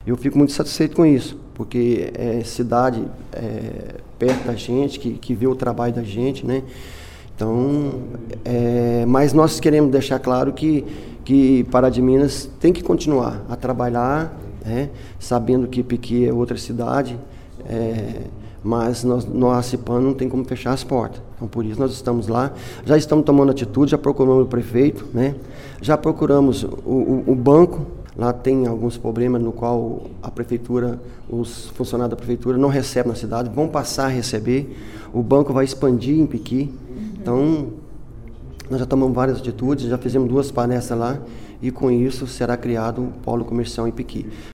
Eu fico muito satisfeito com isso, porque é cidade perto da gente, que vê o trabalho da gente, né? Então, mas nós queremos deixar claro que Pará de Minas tem que continuar a trabalhar, né? Sabendo que Piqui é outra cidade, mas nós Cipano não tem como fechar as portas. Então, por isso nós estamos lá, já estamos tomando atitude, já procuramos o prefeito, né? Já procuramos o banco. Lá tem alguns problemas no qual a prefeitura, os funcionários da prefeitura não recebem na cidade, vão passar a receber. O banco vai expandir em Piqui. Então, nós já tomamos várias atitudes, já fizemos 2 palestras lá e com isso será criado um polo comercial em Piqui.